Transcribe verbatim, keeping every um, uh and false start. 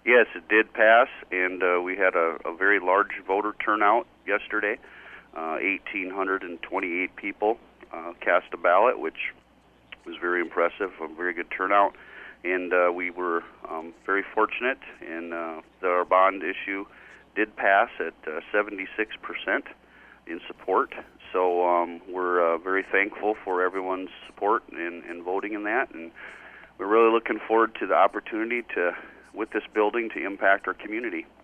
Yes, it did pass, and uh, we had a, a very large voter turnout yesterday. Uh, one thousand eight hundred twenty-eight people uh, cast a ballot, which was very impressive, a very good turnout. And uh, we were um, very fortunate, and uh, our bond issue did pass at uh, seventy-six percent in support. So um, we're uh, very thankful for everyone's support and, and voting in that, and we're really looking forward to the opportunity to, with this building, to impact our community.